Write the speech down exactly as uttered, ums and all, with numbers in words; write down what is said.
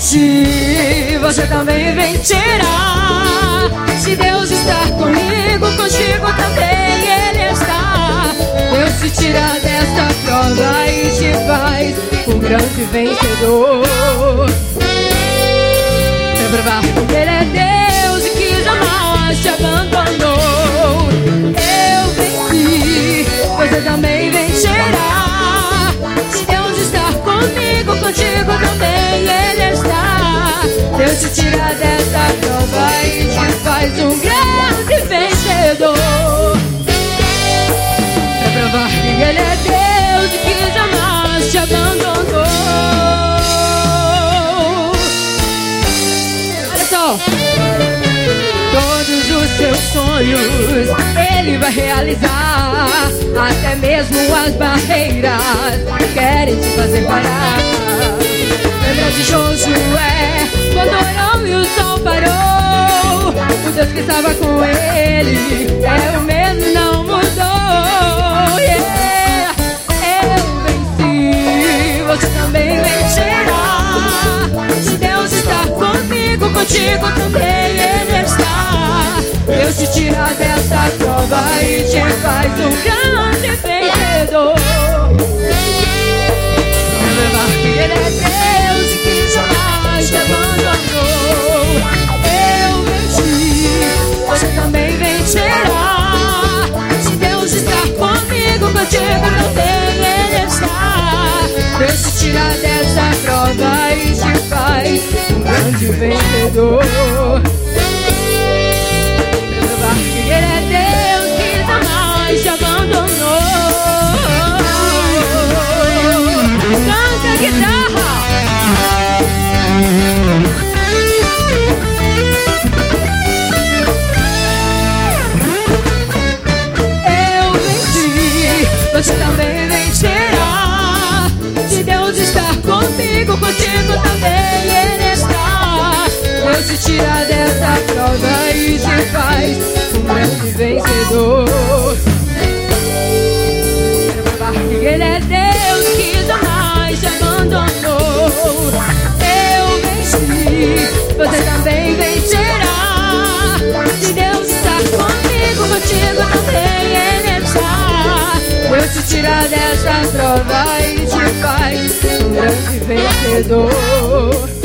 venci, você também vencerá. Se Deus está comigo, contigo também Ele está. Deus te tira desta prova e te faz um grande vencedor. É provar que Ele é Deus e que jamais te abandonou. Eu venci, você também vencerá. Se Deus está comigo, contigo também Ele está. Deus te tira dessa prova e te faz um grande vencedor. Pra provar que Ele é Deus e que jamais te abandonou. Olha só, todos os seus sonhos Ele vai realizar. Até mesmo as barreiras querem te fazer parar. Lembra de Josué, quando orou e o sol parou? O Deus que estava com ele é o mesmo, não mudou. Yeah. Eu venci, você também vencerá. Se Deus está comigo, contigo também Ele está. Deus te tira dessa prova e te faz um grande vencedor. Lembrar que Ele é Deus e que jamais te abandonou. Eu venci, você também vencerá. Se Deus está comigo, contigo também Ele está. Deus te tira dessa prova e te faz um grande vencedor. Lembrar que Ele é Deus que jamais te abandonou. Canta a guitarra. Eu venci, você também vencerá. Se Deus está comigo, contigo também Ele está. Deus te tira dessa prova e te faz um grande vencedor. Quero provar que Ele é Deus que jamais te abandonou. Eu venci, você também vencerá. Se Deus está comigo, contigo também Ele está. Deus te tira dessa prova e te faz um grande vencedor.